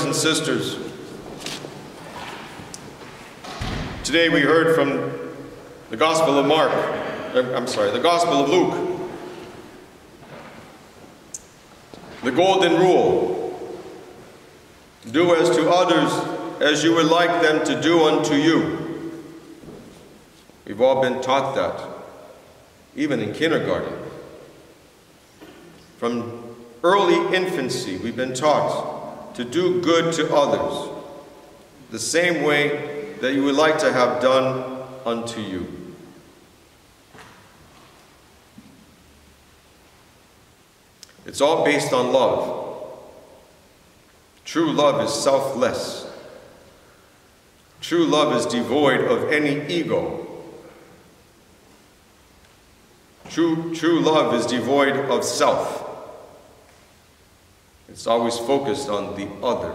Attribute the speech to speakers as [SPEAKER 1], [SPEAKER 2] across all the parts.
[SPEAKER 1] and sisters, today we heard from the Gospel of the Gospel of Luke. The golden rule: do as to others as you would like them to do unto you. We've all been taught that, even in kindergarten. From early infancy, we've been taught to do good to others, the same way that you would like to have done unto you. It's all based on love. True love is selfless. True love is devoid of any ego. True love is devoid of self. It's always focused on the other.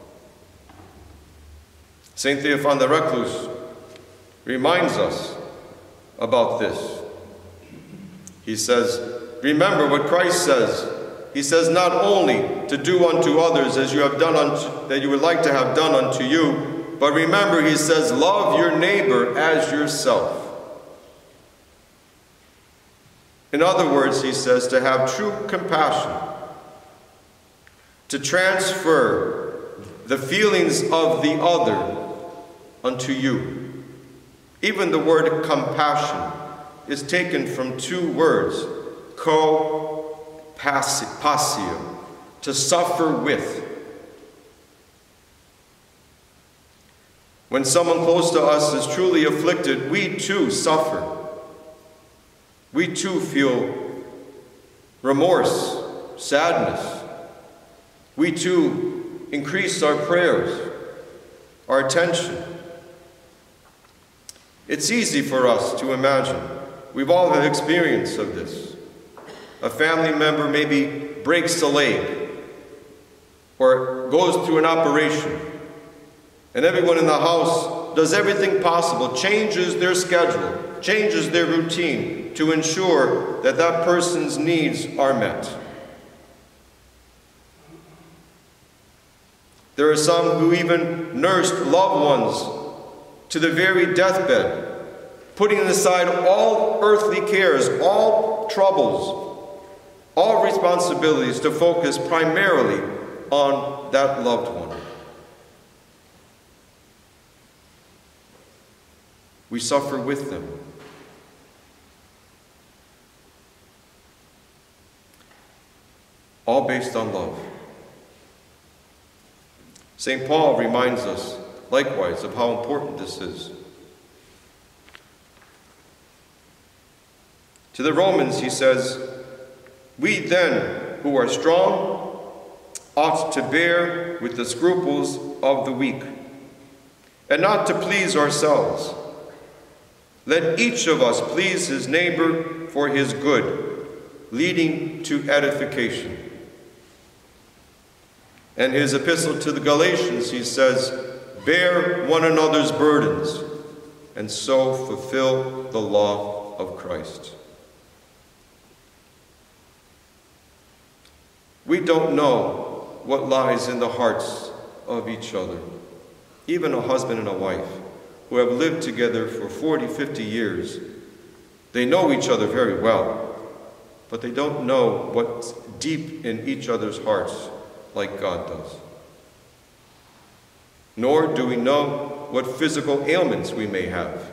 [SPEAKER 1] Saint Theophan the Recluse reminds us about this. He says, remember what Christ says. He says not only to do unto others as you have done that you would like to have done unto you, but remember, he says, love your neighbor as yourself. In other words, he says, to have true compassion, to transfer the feelings of the other unto you. Even the word compassion is taken from two words, passio, to suffer with. When someone close to us is truly afflicted, we too suffer. We too feel remorse, sadness. We too increase our prayers, our attention. It's easy for us to imagine. We've all had experience of this. A family member maybe breaks a leg or goes through an operation, and everyone in the house does everything possible, changes their schedule, changes their routine to ensure that that person's needs are met. There are some who even nursed loved ones to the very deathbed, putting aside all earthly cares, all troubles, all responsibilities to focus primarily on that loved one. We suffer with them. All based on love. St. Paul reminds us, likewise, of how important this is. To the Romans, he says, we then, who are strong, ought to bear with the scruples of the weak, and not to please ourselves. Let each of us please his neighbor for his good, leading to edification. And his epistle to the Galatians, he says, bear one another's burdens, and so fulfill the law of Christ. We don't know what lies in the hearts of each other. Even a husband and a wife who have lived together for 40, 50 years, they know each other very well, but they don't know what's deep in each other's hearts like God does. Nor do we know what physical ailments we may have.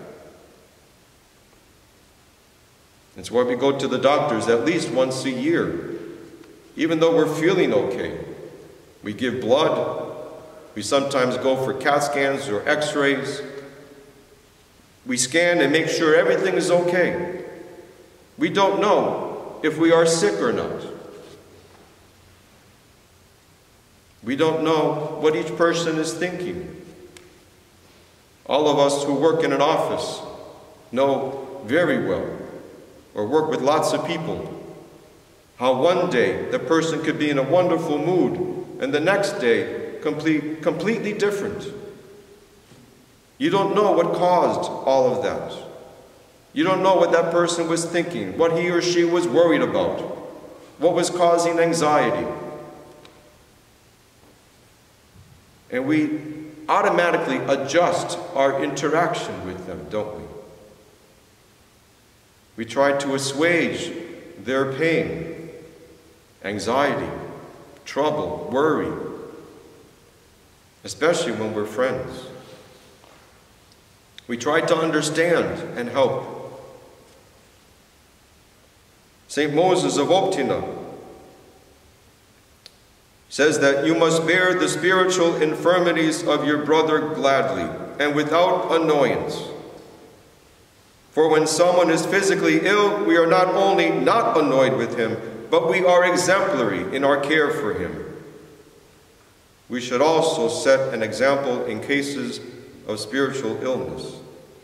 [SPEAKER 1] It's why we go to the doctors at least once a year. Even though we're feeling okay, we give blood, we sometimes go for CAT scans or x-rays. We scan and make sure everything is okay. We don't know if we are sick or not. We don't know what each person is thinking. All of us who work in an office know very well, or work with lots of people, how one day the person could be in a wonderful mood and the next day completely different. You don't know what caused all of that. You don't know what that person was thinking, what he or she was worried about, what was causing anxiety. And we automatically adjust our interaction with them, don't we? We try to assuage their pain, anxiety, trouble, worry, especially when we're friends. We try to understand and help. St. Moses of Optina says that you must bear the spiritual infirmities of your brother gladly and without annoyance. For when someone is physically ill, we are not only not annoyed with him, but we are exemplary in our care for him. We should also set an example in cases of spiritual illness.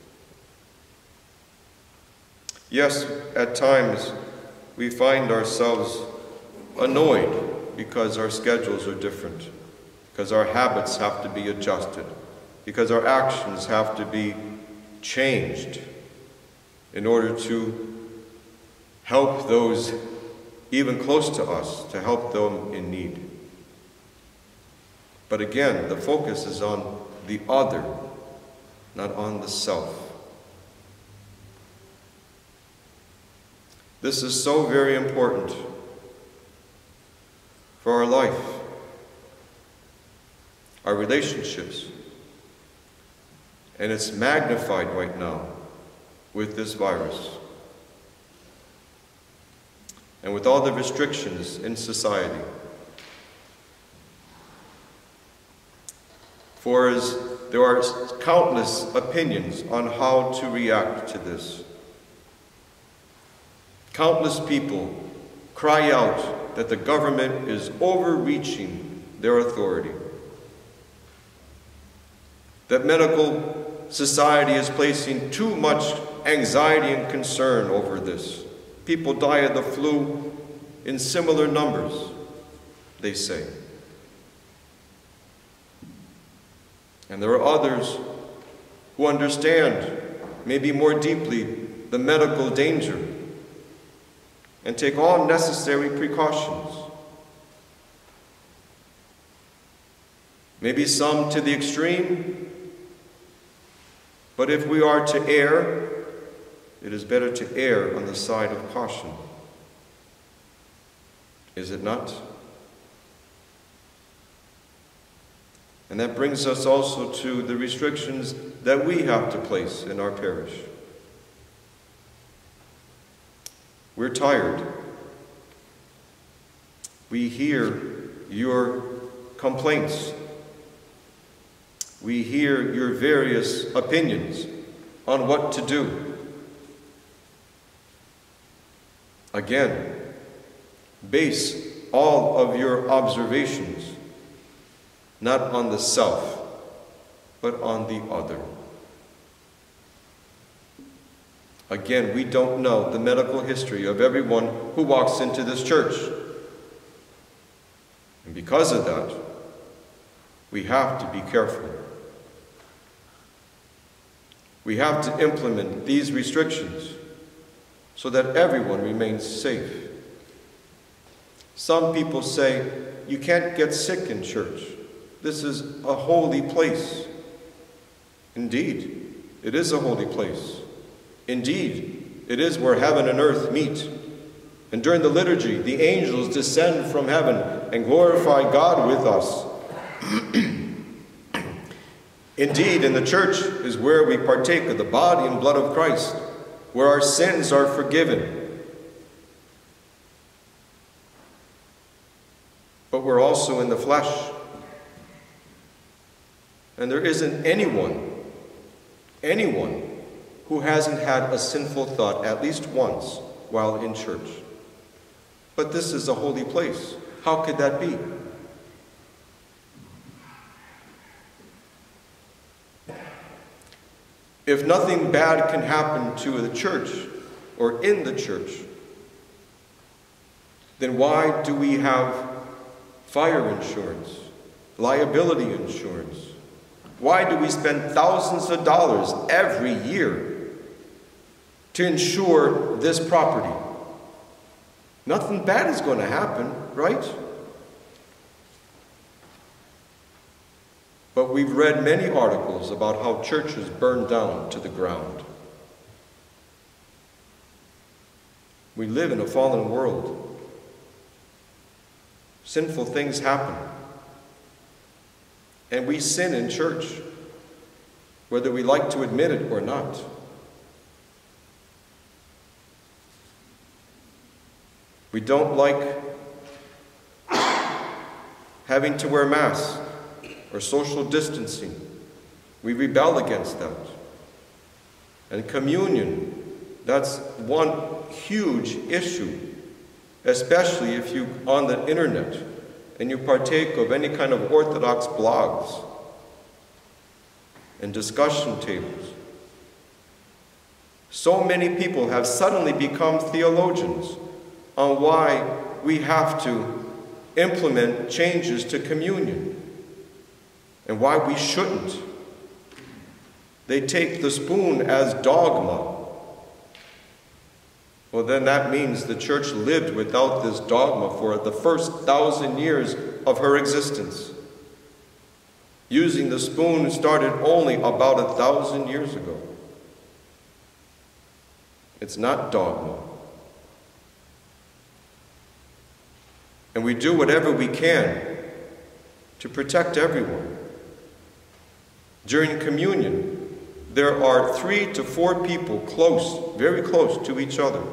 [SPEAKER 1] Yes, at times we find ourselves annoyed because our schedules are different, because our habits have to be adjusted, because our actions have to be changed in order to help those even close to us, to help them in need. But again, the focus is on the other, not on the self. This is so very important for our life, our relationships, and it's magnified right now with this virus and with all the restrictions in society. For as there are countless opinions on how to react to this. Countless people cry out that the government is overreaching their authority, that medical society is placing too much anxiety and concern over this. People die of the flu in similar numbers, they say. And there are others who understand, maybe more deeply, the medical danger and take all necessary precautions. Maybe some to the extreme, but if we are to err, it is better to err on the side of caution. Is it not? And that brings us also to the restrictions that we have to place in our parish. We're tired. We hear your complaints. We hear your various opinions on what to do. Again, base all of your observations not on the self, but on the other. Again, we don't know the medical history of everyone who walks into this church. And because of that, we have to be careful. We have to implement these restrictions so that everyone remains safe. Some people say, you can't get sick in church. This is a holy place. Indeed, it is a holy place. Indeed, it is where heaven and earth meet. And during the liturgy, the angels descend from heaven and glorify God with us. Indeed, in the church is where we partake of the body and blood of Christ, where our sins are forgiven. But we're also in the flesh. And there isn't anyone who hasn't had a sinful thought at least once while in church. But this is a holy place. How could that be? If nothing bad can happen to the church or in the church, then why do we have fire insurance, liability insurance? Why do we spend thousands of dollars every year to insure this property? Nothing bad is going to happen, right? But we've read many articles about how churches burn down to the ground. We live in a fallen world. Sinful things happen. And we sin in church, whether we like to admit it or not. We don't like having to wear masks or social distancing. We rebel against that. And communion, that's one huge issue, especially if you're on the internet and you partake of any kind of orthodox blogs and discussion tables. So many people have suddenly become theologians on why we have to implement changes to communion and why we shouldn't. They take the spoon as dogma. Well, then that means the church lived without this dogma for the first 1,000 years of her existence. Using the spoon started only about 1,000 years ago. It's not dogma. And we do whatever we can to protect everyone. During communion, there are 3 to 4 people close, very close to each other.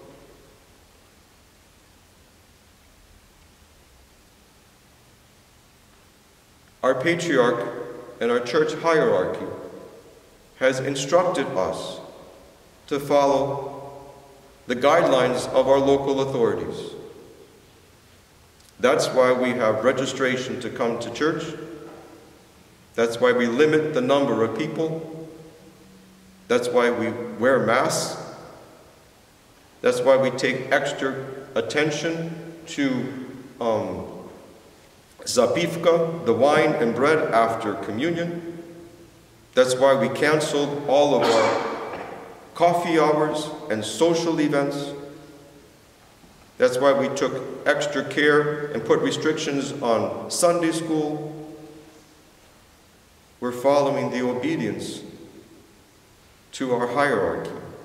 [SPEAKER 1] Our patriarch and our church hierarchy has instructed us to follow the guidelines of our local authorities. That's why we have registration to come to church. That's why we limit the number of people. That's why we wear masks. That's why we take extra attention to zapivka, the wine and bread after communion. That's why we canceled all of our coffee hours and social events. That's why we took extra care and put restrictions on Sunday school. We're following the obedience to our hierarchy.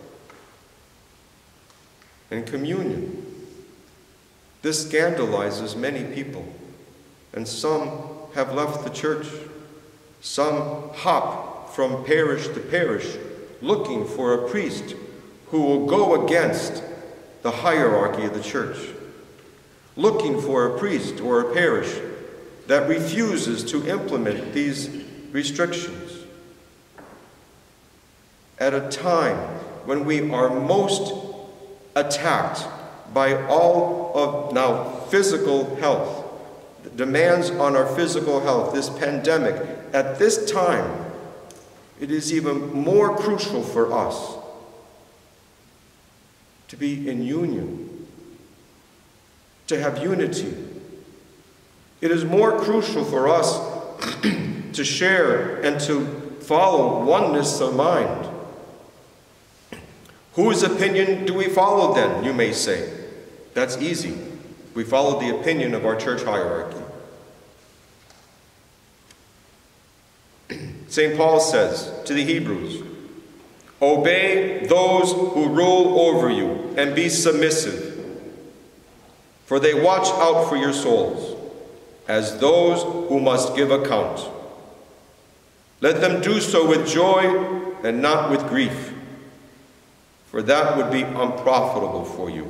[SPEAKER 1] And communion. This scandalizes many people, and some have left the church. Some hop from parish to parish looking for a priest who will go against the hierarchy of the church, looking for a priest or a parish that refuses to implement these restrictions. At a time when we are most attacked by all of now physical health, the demands on our physical health, this pandemic, at this time, it is even more crucial for us to be in union, to have unity. It is more crucial for us to share and to follow oneness of mind. Whose opinion do we follow then, you may say? That's easy. We follow the opinion of our church hierarchy. St. Paul says to the Hebrews, "Obey those who rule over you and be submissive, for they watch out for your souls, as those who must give account. Let them do so with joy and not with grief, for that would be unprofitable for you."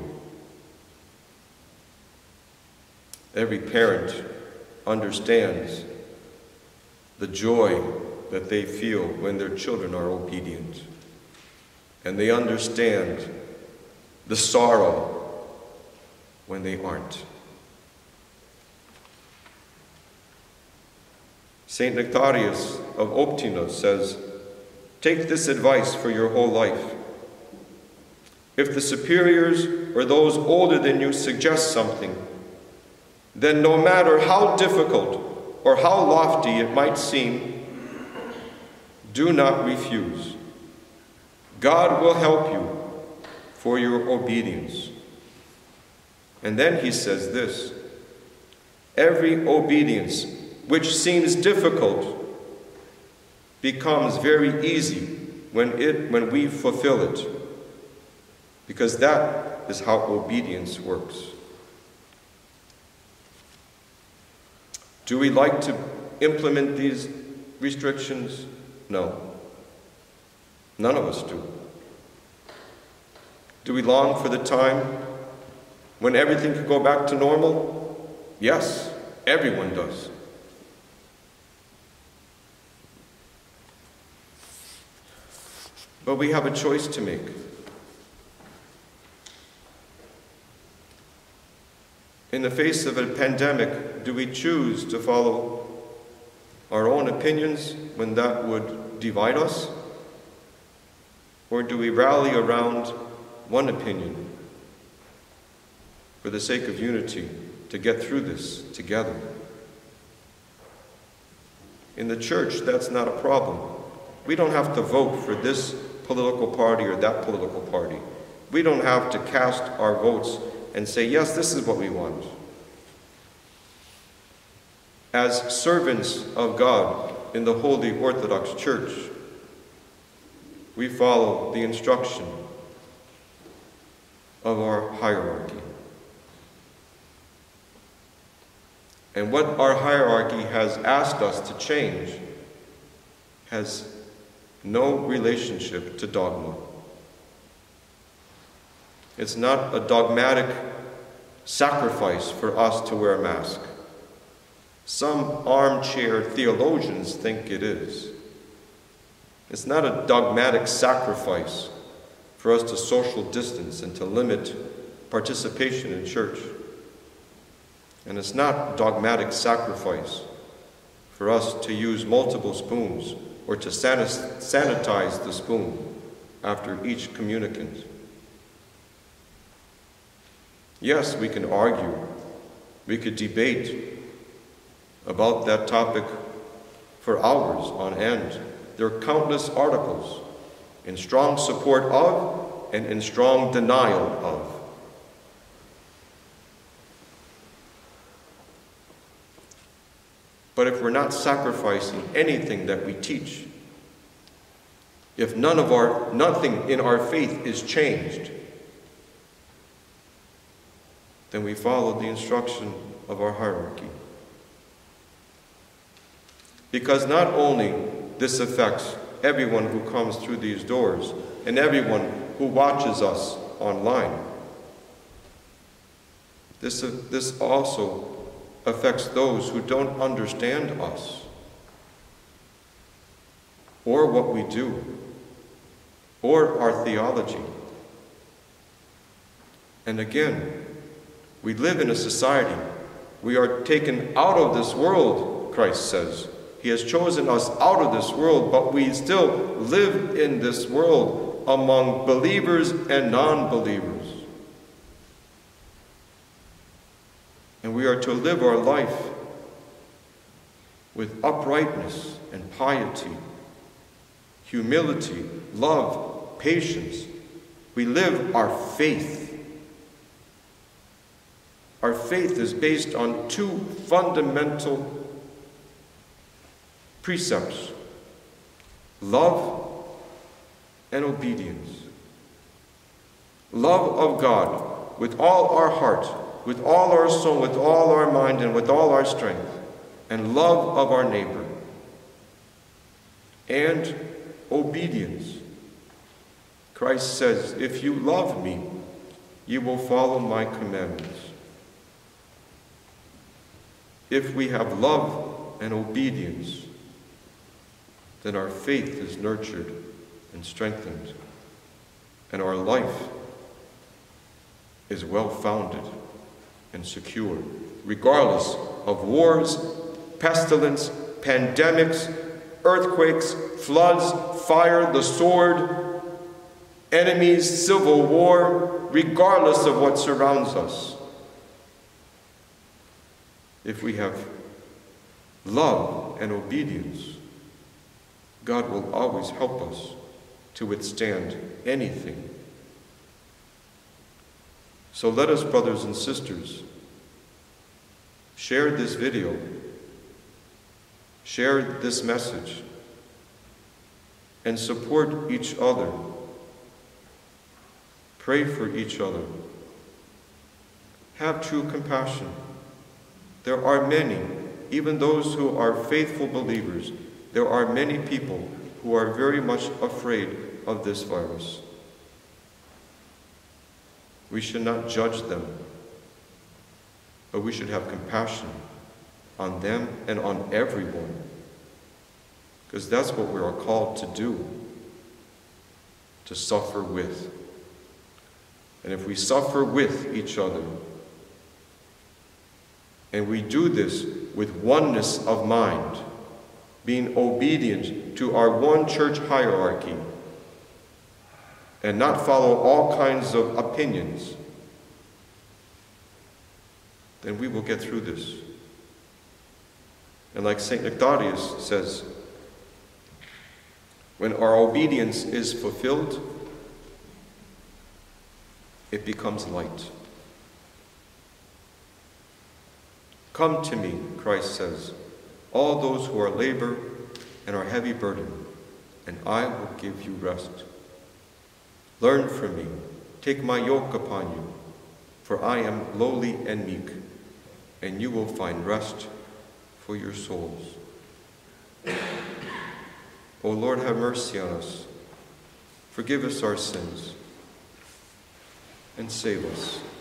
[SPEAKER 1] Every parent understands the joy that they feel when their children are obedient. And they understand the sorrow when they aren't. St. Nectarius of Optina says, "Take this advice for your whole life. If the superiors or those older than you suggest something, then no matter how difficult or how lofty it might seem, do not refuse. God will help you for your obedience." And then he says this, "Every obedience which seems difficult becomes very easy when we fulfill it, because that is how obedience works. Do we like to implement these restrictions? No. None of us do. Do we long for the time when everything could go back to normal? Yes, everyone does. But we have a choice to make. In the face of a pandemic, do we choose to follow our own opinions when that would divide us? Or do we rally around one opinion for the sake of unity to get through this together? In the church, that's not a problem. We don't have to vote for this political party or that political party. We don't have to cast our votes and say, yes, this is what we want. As servants of God in the Holy Orthodox Church, we follow the instruction of our hierarchy. And what our hierarchy has asked us to change has no relationship to dogma. It's not a dogmatic sacrifice for us to wear a mask. Some armchair theologians think it is. It's not a dogmatic sacrifice for us to social distance and to limit participation in church. And it's not dogmatic sacrifice for us to use multiple spoons or to sanitize the spoon after each communicant. Yes, we can argue, we could debate about that topic for hours on end. There are countless articles in strong support of and in strong denial of. But if we're not sacrificing anything that we teach, if nothing in our faith is changed, then we follow the instruction of our hierarchy. Because not only this affects everyone who comes through these doors and everyone who watches us online, this also affects those who don't understand us or what we do or our theology. And again, we live in a society. We are taken out of this world, Christ says. He has chosen us out of this world, but we still live in this world among believers and non-believers. And we are to live our life with uprightness and piety, humility, love, patience. We live our faith. Our faith is based on two fundamental precepts: love and obedience. Love of God with all our heart, with all our soul, with all our mind, and with all our strength, and love of our neighbor. And obedience. Christ says, if you love me, you will follow my commandments. If we have love and obedience, then our faith is nurtured and strengthened, and our life is well-founded and secure, regardless of wars, pestilence, pandemics, earthquakes, floods, fire, the sword, enemies, civil war, regardless of what surrounds us. If we have love and obedience, God will always help us to withstand anything. So let us, brothers and sisters, share this video, share this message, and support each other. Pray for each other. Have true compassion. There are many, even those who are faithful believers, there are many people who are very much afraid of this virus. We should not judge them, but we should have compassion on them and on everyone, because that's what we are called to do, to suffer with. And if we suffer with each other, and we do this with oneness of mind, being obedient to our one church hierarchy, and not follow all kinds of opinions, then we will get through this. And like St. Nectarius says, when our obedience is fulfilled, it becomes light. Come to me, Christ says, all those who are labor and are heavy burdened, and I will give you rest. Learn from me, take my yoke upon you, for I am lowly and meek, and you will find rest for your souls. O Lord, have mercy on us. Forgive us our sins, and save us.